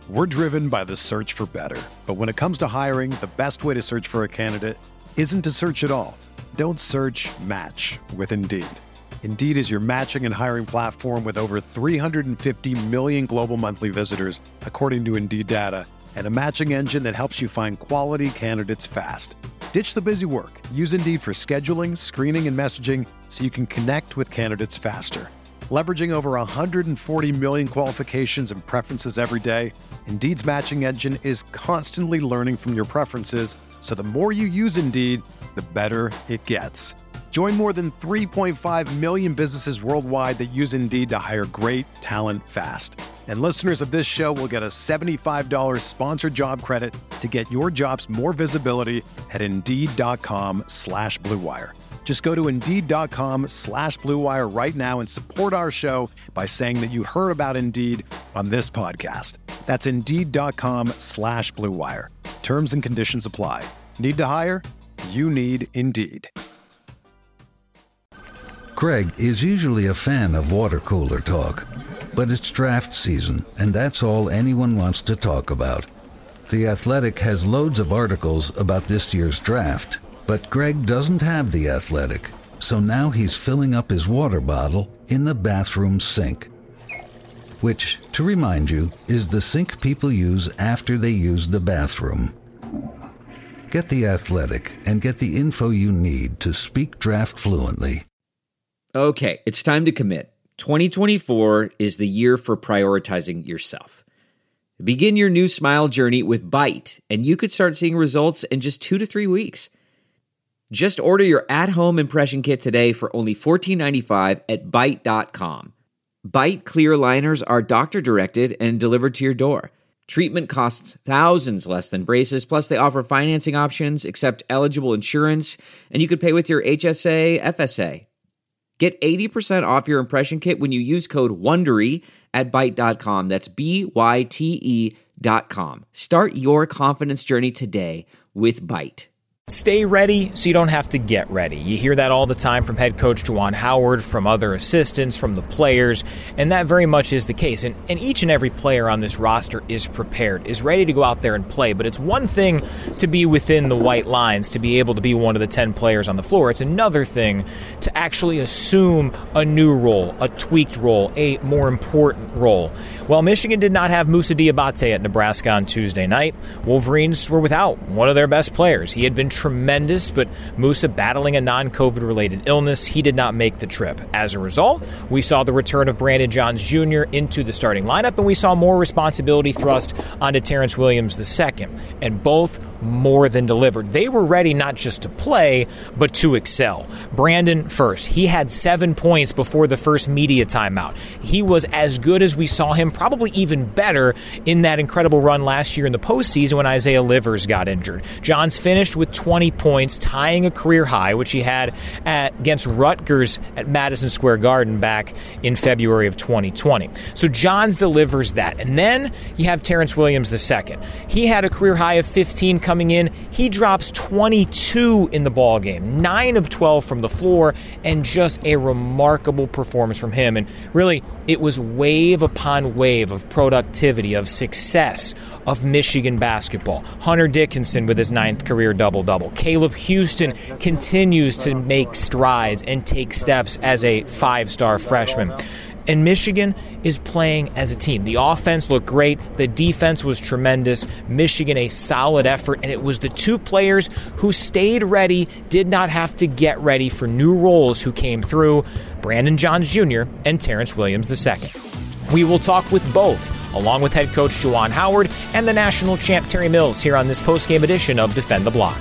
We're driven by the search for better. But when it comes to hiring, the best way to search for a candidate isn't to search at all. Don't search, match with Indeed. Indeed is your matching and hiring platform with over 350 million global monthly visitors, according to Indeed data, and a matching engine that helps you find quality candidates fast. Ditch the busy work. Use Indeed for scheduling, screening, and messaging so you can connect with candidates faster. Leveraging over 140 million qualifications and preferences every day, Indeed's matching engine is constantly learning from your preferences, so the more you use Indeed, the better it gets. Join more than 3.5 million businesses worldwide that use Indeed to hire great talent fast. And listeners of this show will get a $75 sponsored job credit to get your jobs more visibility at Indeed.com/Blue Wire. Just go to Indeed.com/Blue Wire right now and support our show by saying that you heard about Indeed on this podcast. That's Indeed.com/Blue Wire. Terms and conditions apply. Need to hire? You need Indeed. Craig is usually a fan of water cooler talk, but it's draft season, and that's all anyone wants to talk about. The Athletic has loads of articles about this year's draft, but Greg doesn't have The Athletic, so now he's filling up his water bottle in the bathroom sink. Which, to remind you, is the sink people use after they use the bathroom. Get The Athletic and get the info you need to speak draft fluently. Okay, it's time to commit. 2024 is the year for prioritizing yourself. Begin your new smile journey with Byte, and you could start seeing results in just 2 to 3 weeks. Just order your at-home impression kit today for only $14.95 at Byte.com. Byte clear liners are doctor-directed and delivered to your door. Treatment costs thousands less than braces, plus they offer financing options, accept eligible insurance, and you could pay with your HSA, FSA. Get 80% off your impression kit when you use code WONDERY at Byte.com. That's BYTE.com. Start your confidence journey today with Byte. Stay ready so you don't have to get ready. You hear that all the time from head coach Juwan Howard, from other assistants, from the players, and that very much is the case. And each and every player on this roster is prepared, is ready to go out there and play. But it's one thing to be within the white lines, to be able to be one of the 10 players on the floor. It's another thing to actually assume a new role, a tweaked role, a more important role. Well, Michigan did not have Moussa Diabate at Nebraska on Tuesday night. Wolverines were without one of their best players. He had been tremendous, but Moussa battling a non-COVID-related illness, he did not make the trip. As a result, we saw the return of Brandon Johns Jr. into the starting lineup, and we saw more responsibility thrust onto Terrence Williams II, and both more than delivered. They were ready not just to play, but to excel. Brandon first. He had 7 points before the first media timeout. He was as good as we saw him, probably even better in that incredible run last year in the postseason when Isaiah Livers got injured. Johns finished with 20 points, tying a career high, which he had against Rutgers at Madison Square Garden back in February of 2020. So Johns delivers that. And then you have Terrence Williams II. He had a career high of 15 coming in. He drops 22 in the ball game, 9 of 12 from the floor, and just a remarkable performance from him. And really, it was wave upon wave of productivity, of success, of Michigan basketball. Hunter Dickinson with his 9th career double-double. Caleb Houston continues to make strides and take steps as a 5-star freshman. And Michigan is playing as a team. The offense looked great. The defense was tremendous. Michigan, a solid effort. And it was the 2 players who stayed ready, did not have to get ready for new roles, who came through: Brandon Johns Jr. and Terrence Williams II. We will talk with both, along with head coach Juwan Howard and the national champ Terry Mills, here on this postgame edition of Defend the Block.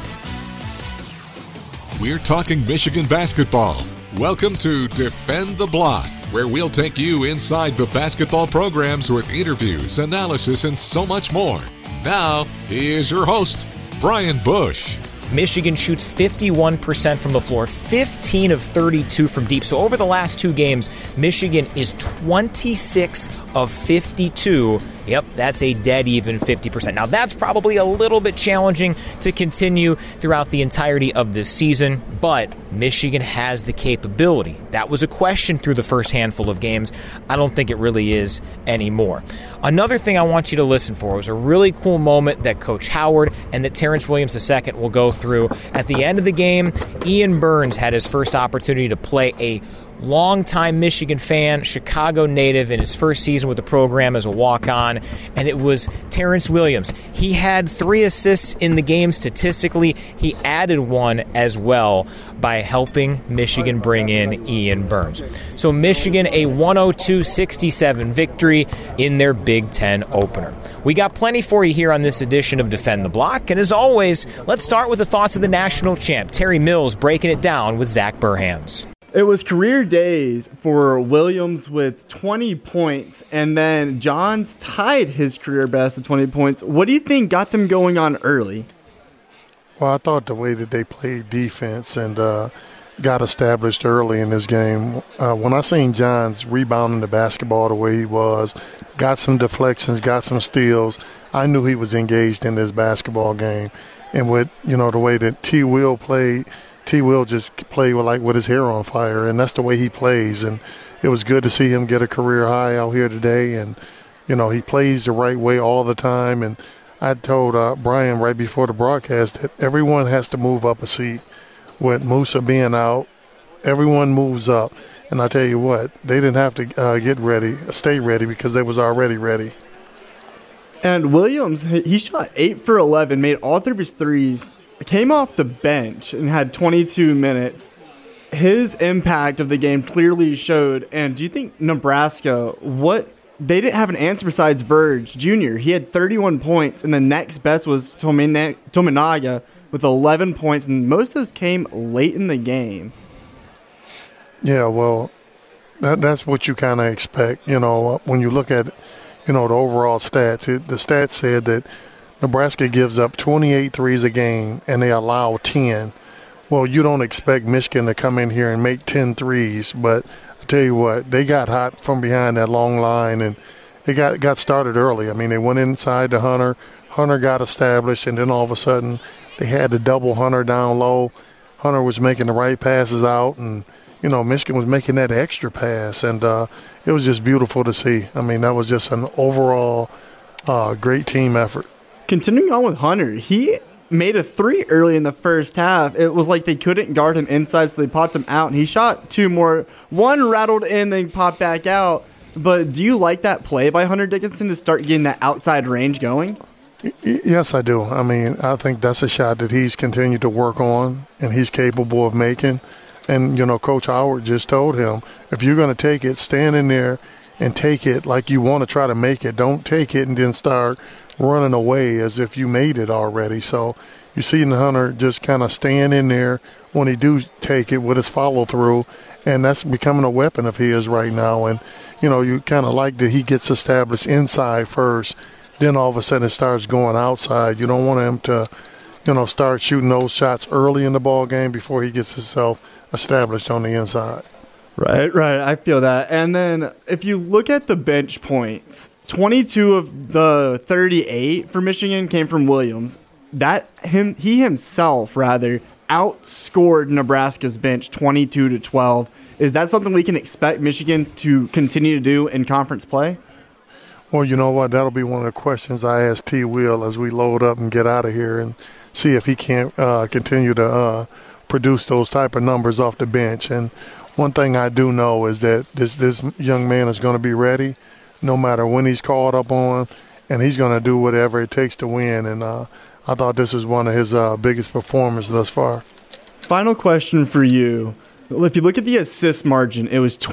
We're talking Michigan basketball. Welcome to Defend the Block, where we'll take you inside the basketball programs with interviews, analysis, and so much more. Now, here's your host, Brian Bush. Michigan shoots 51% from the floor, 15 of 32 from deep. So over the last 2 games, Michigan is 26 of 52. Yep, that's a dead even 50%. Now, that's probably a little bit challenging to continue throughout the entirety of this season, but Michigan has the capability. That was a question through the first handful of games. I don't think it really is anymore. Another thing I want you to listen for was a really cool moment that Coach Howard and that Terrence Williams II will go through. At the end of the game, Ian Burns had his first opportunity to play a longtime Michigan fan, Chicago native in his first season with the program as a walk-on, and it was Terrence Williams. He had 3 assists in the game statistically. He added 1 as well by helping Michigan bring in Ian Burns. So Michigan, a 102-67 victory in their Big Ten opener. We got plenty for you here on this edition of Defend the Block, and as always, let's start with the thoughts of the national champ, Terry Mills, breaking it down with Zach Burhams. It was career days for Williams with 20 points, and then Johns tied his career best at 20 points. What do you think got them going on early? Well, I thought the way that they played defense and got established early in this game. When I seen Johns rebounding the basketball the way he was, got some deflections, got some steals, I knew he was engaged in this basketball game. And with, the way that T. Will played, T. Will just played with his hair on fire, and that's the way he plays. And it was good to see him get a career high out here today. And, he plays the right way all the time. And I told Brian right before the broadcast that everyone has to move up a seat. With Musa being out, everyone moves up. And I tell you what, they didn't have to stay ready because they was already ready. And Williams, he shot 8 for 11, made all 3 of his threes, came off the bench and had 22 minutes. His impact of the game clearly showed. And do you think Nebraska, they didn't have an answer besides Verge Jr.? He had 31 points, and the next best was Tominaga with 11 points, and most of those came late in the game. Yeah, well, that's what you kind of expect. When you look at, the overall stats, the stats said that Nebraska gives up 28 threes a game, and they allow 10. Well, you don't expect Michigan to come in here and make 10 threes, but I tell you what, they got hot from behind that long line, and they got started early. I mean, they went inside to Hunter. Hunter got established, and then all of a sudden they had to double Hunter down low. Hunter was making the right passes out, and, Michigan was making that extra pass, and it was just beautiful to see. I mean, that was just an overall great team effort. Continuing on with Hunter, he made a 3 early in the first half. It was like they couldn't guard him inside, so they popped him out, and he shot 2 more. 1 rattled in, then popped back out. But do you like that play by Hunter Dickinson to start getting that outside range going? Yes, I do. I mean, I think that's a shot that he's continued to work on and he's capable of making. And, Coach Howard just told him, if you're going to take it, stand in there and take it like you want to try to make it. Don't take it and then start running away as if you made it already. So you see Hunter just kind of stand in there when he do take it with his follow-through, and that's becoming a weapon of his right now. And, you kind of like that he gets established inside first, then all of a sudden it starts going outside. You don't want him to, start shooting those shots early in the ball game before he gets himself established on the inside. Right. I feel that. And then if you look at the bench points, 22 of the 38 for Michigan came from Williams. He himself outscored Nebraska's bench 22-12. Is that something we can expect Michigan to continue to do in conference play? Well, you know what? That'll be one of the questions I ask T. Will as we load up and get out of here and see if he can't continue to produce those type of numbers off the bench. And one thing I do know is that this young man is going to be ready no matter when he's called up on, and he's going to do whatever it takes to win. And I thought this was one of his biggest performances thus far. Final question for you. If you look at the assist margin, it was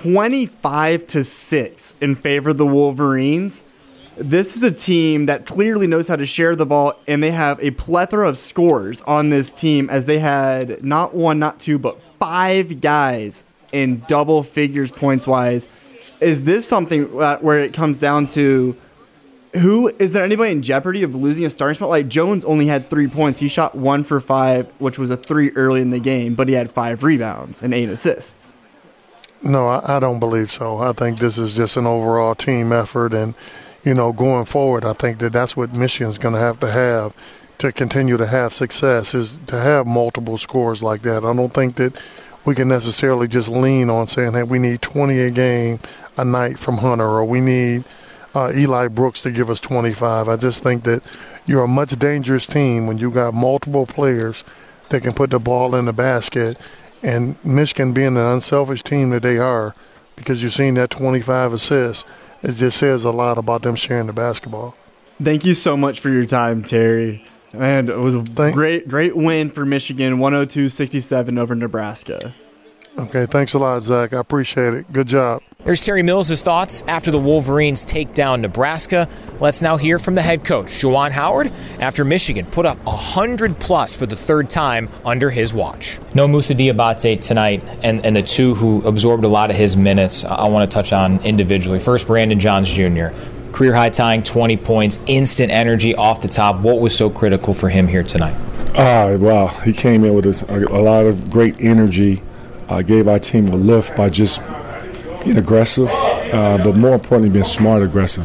25-6 in favor of the Wolverines. This is a team that clearly knows how to share the ball, and they have a plethora of scorers on this team, as they had not 1, not 2, but 5 guys in double figures points-wise. Is this something where it comes down to is there anybody in jeopardy of losing a starting spot? Like Jones only had 3 points. He shot 1 for 5, which was a 3 early in the game, but he had 5 rebounds and 8 assists. No, I don't believe so. I think this is just an overall team effort. And, going forward, I think that's what Michigan's going to have to continue to have success, is to have multiple scores like that. I don't think that we can necessarily just lean on saying, hey, we need 20 a game a night from Hunter, or we need Eli Brooks to give us 25. I just think that you're a much dangerous team when you got multiple players that can put the ball in the basket. And Michigan being an unselfish team that they are, because you're seeing that 25 assists, it just says a lot about them sharing the basketball. Thank you so much for your time, Terry. And it was a great win for Michigan, 102-67 over Nebraska. Okay, thanks a lot, Zach. I appreciate it. Good job. There's Terry Mills' thoughts after the Wolverines take down Nebraska. Let's now hear from the head coach, Juwan Howard, after Michigan put up 100-plus for the third time under his watch. No Moussa Diabate tonight, and the two who absorbed a lot of his minutes I want to touch on individually. First, Brandon Johns Jr., career-high tying 20 points, instant energy off the top. What was so critical for him here tonight? Well, he came in with a lot of great energy, gave our team a lift by just being aggressive, but more importantly, being smart aggressive.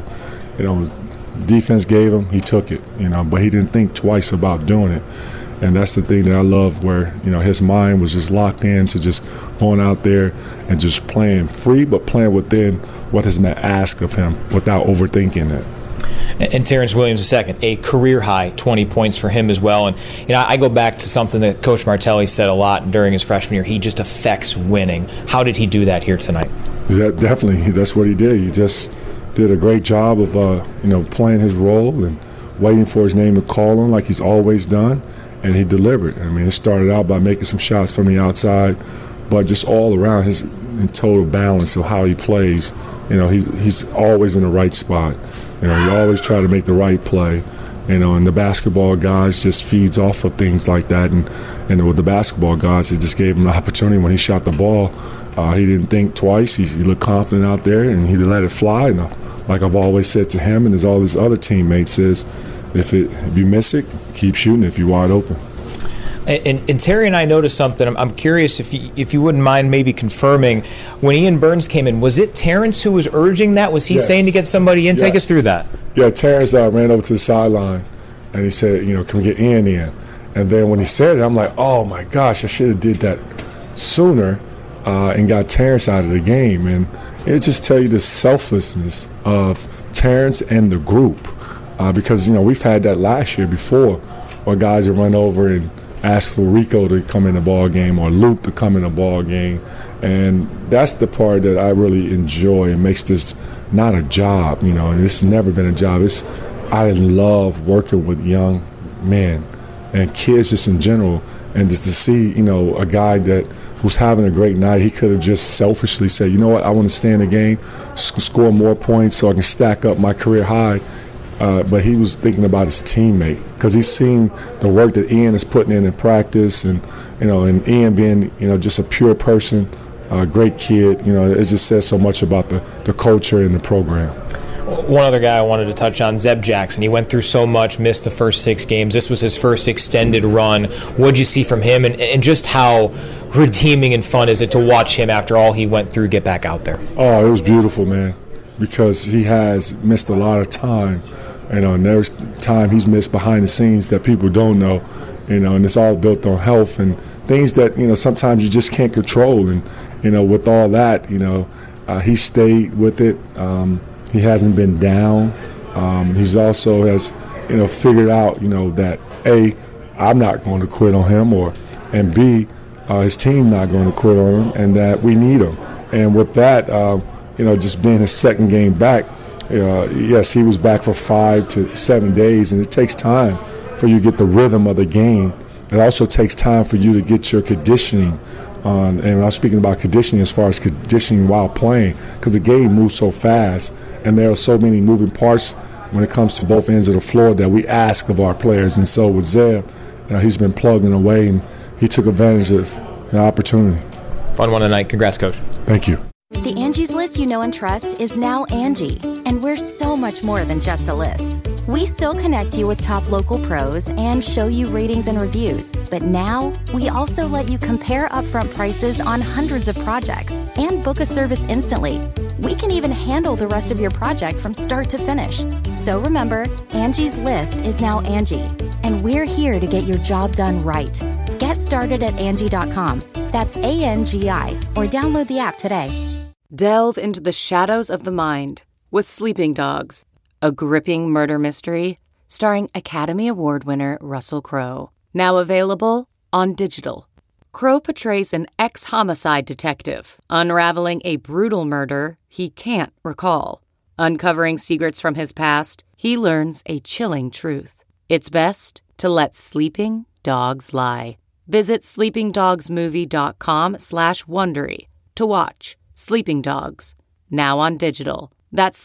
Defense gave him, he took it, but he didn't think twice about doing it. And that's the thing that I love, where, his mind was just locked in to just going out there and just playing free, but playing within what has been asked of him without overthinking it. And Terrence Williams II, a career-high 20 points for him as well. And I go back to something that Coach Martelli said a lot during his freshman year. He just affects winning. How did he do that here tonight? Definitely, that's what he did. He just did a great job of playing his role and waiting for his name to call him like he's always done, and he delivered. It started out by making some shots from the outside, but just all around his in total balance of how he plays. He's always in the right spot. He always try to make the right play. And the basketball guys just feeds off of things like that. And with the basketball guys, it just gave him the opportunity when he shot the ball. He didn't think twice. He looked confident out there, and he let it fly. And like I've always said to him and as all his other teammates is, if you miss it, keep shooting if you're wide open. And Terry and I noticed something. I'm curious if you wouldn't mind maybe confirming, when Ian Burns came in, was it Terrence who was urging that? Was he saying to get somebody in? Yes. Take us through that. Yeah, Terrence ran over to the sideline, and he said, can we get Ian in? And then when he said it, I'm like, oh, my gosh, I should have did that sooner and got Terrence out of the game. And it just tell you the selflessness of Terrence and the group, because, we've had that last year before, where guys would run over and ask for Rico to come in the ball game or Luke to come in the ball game. And that's the part that I really enjoy and makes this not a job, and this has never been a job. I love working with young men and kids just in general, and just to see, a guy who's having a great night, he could have just selfishly said, you know what, I want to stay in the game, score more points so I can stack up my career high. But he was thinking about his teammate, because he's seen the work that Ian is putting in practice, and and Ian being just a pure person, a great kid. It just says so much about the culture and the program. One other guy I wanted to touch on, Zeb Jackson. He went through so much, missed the first 6 games. This was his first extended run. What'd you see from him, and just how redeeming and fun is it to watch him after all he went through get back out there? Oh, it was beautiful, man, because he has missed a lot of time. And there's time he's missed behind the scenes that people don't know, and it's all built on health and things that, sometimes you just can't control. And, with all that, he stayed with it. He hasn't been down. He's also has, figured out, that A, I'm not going to quit on him, and B, his team not going to quit on him, and that we need him. And with that, just being his second game back, yes, he was back for 5 to 7 days, and it takes time for you to get the rhythm of the game. It also takes time for you to get your conditioning on, and I'm speaking about conditioning as far as conditioning while playing, because the game moves so fast, and there are so many moving parts when it comes to both ends of the floor that we ask of our players. And so with Zeb, he's been plugging away, and he took advantage of the opportunity. Fun one tonight. Congrats, Coach. Thank you. The Angie's List list you know and trust is now Angie, and we're so much more than just a list. We still connect you with top local pros and show you ratings and reviews, but now we also let you compare upfront prices on hundreds of projects and book a service instantly. We can even handle the rest of your project from start to finish. So remember, Angie's list is now Angie, and we're here to get your job done right. Get started at Angie.com. That's ANGI, or download the app today. Delve into the shadows of the mind with Sleeping Dogs, a gripping murder mystery starring Academy Award winner Russell Crowe. Now available on digital. Crowe portrays an ex-homicide detective unraveling a brutal murder he can't recall. Uncovering secrets from his past, he learns a chilling truth. It's best to let sleeping dogs lie. Visit sleepingdogsmovie.com/Wondery to watch Sleeping Dogs, now on digital. That's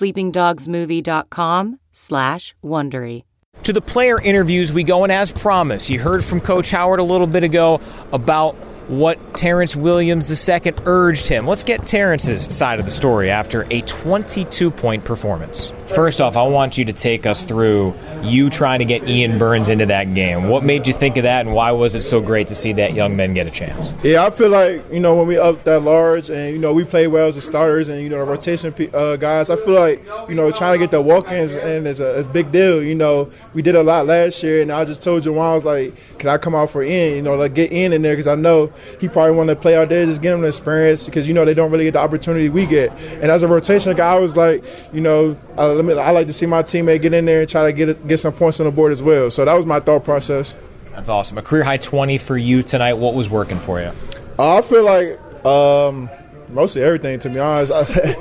sleepingdogsmovie.com/Wondery. To the player interviews we go, and as promised, you heard from Coach Howard a little bit ago about what Terrence Williams II urged him. Let's get Terrence's side of the story after a 22-point performance. First off, I want you to take us through you trying to get Ian Burns into that game. What made you think of that, and why was it so great to see that young man get a chance? Yeah, I feel like, when we up that large and, we play well as the starters and, the rotation guys, I feel like, trying to get the walk-ins in is a big deal. We did a lot last year, and I just told Juwan, I was like, can I come out for Ian, get Ian in there, because I know he probably want to play out there, just get him the experience, because, they don't really get the opportunity we get. And as a rotation guy, I was like, I like to see my teammate get in there and try to get some points on the board as well. So that was my thought process. That's awesome. A career-high 20 for you tonight. What was working for you? I feel like mostly everything, to be honest.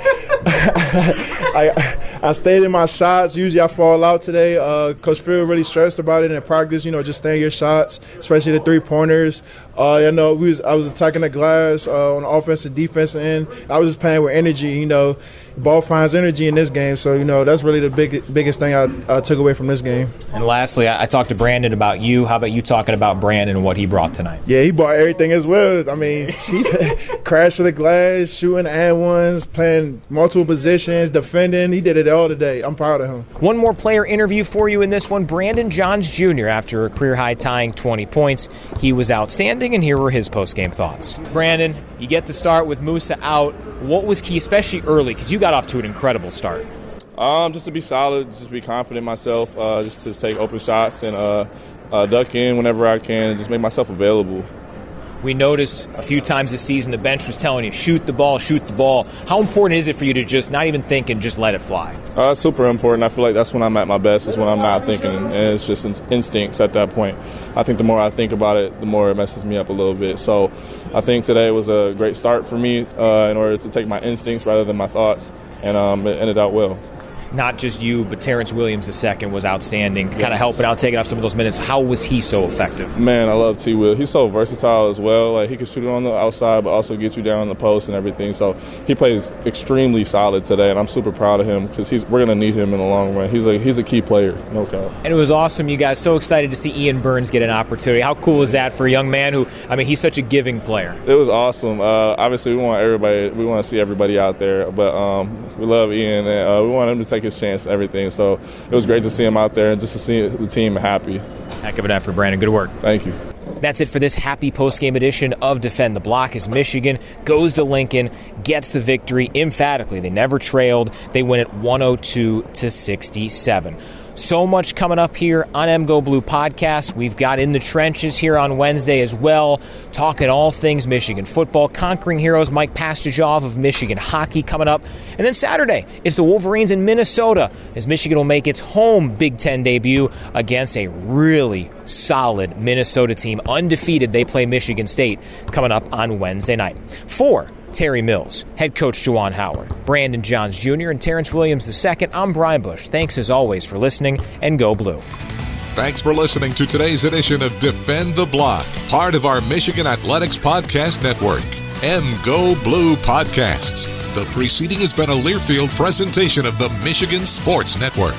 I stayed in my shots. Usually I fall out today. Coach Phil really stressed about it in practice, just stay in your shots, especially the three-pointers. I was attacking the glass on the offensive defensive end. I was just playing with energy. Ball finds energy in this game. So, that's really the biggest thing I took away from this game. And lastly, I talked to Brandon about you. How about you talking about Brandon and what he brought tonight? Yeah, he brought everything as well. I mean, he crashing the glass, shooting and ones, playing multiple positions, defending. He did it all today. I'm proud of him. One more player interview for you in this one. Brandon Johns Jr. After a career-high tying 20 points, he was outstanding, and here were his post-game thoughts. Brandon, you get the start with Musa out. What was key, especially early, because you got off to an incredible start? Just to be solid, just be confident in myself, just to take open shots and duck in whenever I can and just make myself available. We noticed a few times this season the bench was telling you, shoot the ball, shoot the ball. How important is it for you to just not even think and just let it fly? Super important. I feel like that's when I'm at my best, is when I'm not thinking, and it's just instincts at that point. I think the more I think about it, the more it messes me up a little bit. So I think today was a great start for me in order to take my instincts rather than my thoughts, and it ended out well. Not just you, but Terrence Williams II was outstanding, kind of helping out, taking up some of those minutes. How was he so effective? Man, I love T-Will. He's so versatile as well. Like, he can shoot it on the outside, but also get you down on the post and everything. So he plays extremely solid today, and I'm super proud of him because we're going to need him in the long run. He's a key player, no doubt. And it was awesome, you guys. So excited to see Ian Burns get an opportunity. How cool is that for a young man who, he's such a giving player? It was awesome. Obviously, we want to see everybody out there, but we love Ian, and we want him to take his chance and everything. So it was great to see him out there and just to see the team happy. Heck of an effort, Brandon. Good work. Thank you. That's it for this happy postgame edition of Defend the Block, as Michigan goes to Lincoln, gets the victory emphatically. They never trailed. They win it 102-67. So much coming up here on MGO Blue Podcast. We've got In the Trenches here on Wednesday as well, talking all things Michigan football. Conquering Heroes Mike Pastajov of Michigan hockey coming up. And then Saturday, it's the Wolverines in Minnesota, as Michigan will make its home Big Ten debut against a really solid Minnesota team. Undefeated, they play Michigan State coming up on Wednesday night. For Terry Mills, head coach Juwan Howard, Brandon Johns Jr., and Terrence Williams II, I'm Brian Bush. Thanks as always for listening, and go Blue. Thanks for listening to today's edition of Defend the Block, part of our Michigan Athletics Podcast Network, MGO Blue Podcasts. The preceding has been a Learfield presentation of the Michigan Sports Network.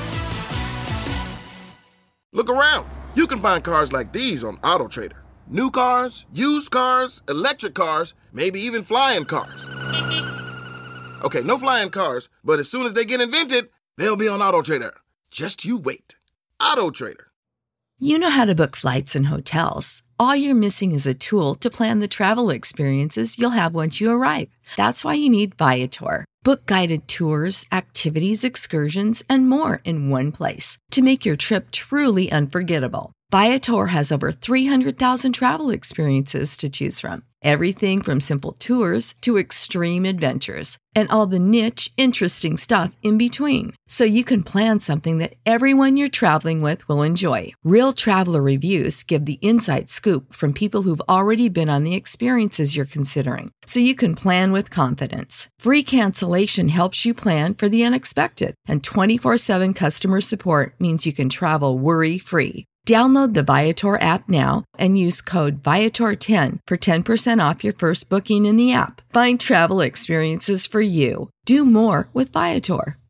Look around. You can find cars like these on AutoTrader. New cars, used cars, electric cars, maybe even flying cars. Okay, no flying cars, but as soon as they get invented, they'll be on AutoTrader. Just you wait. AutoTrader. You know how to book flights and hotels. All you're missing is a tool to plan the travel experiences you'll have once you arrive. That's why you need Viator. Book guided tours, activities, excursions, and more in one place to make your trip truly unforgettable. Viator has over 300,000 travel experiences to choose from. Everything from simple tours to extreme adventures and all the niche, interesting stuff in between. So you can plan something that everyone you're traveling with will enjoy. Real traveler reviews give the inside scoop from people who've already been on the experiences you're considering. So you can plan with confidence. Free cancellation helps you plan for the unexpected. And 24/7 customer support means you can travel worry-free. Download the Viator app now and use code Viator10 for 10% off your first booking in the app. Find travel experiences for you. Do more with Viator.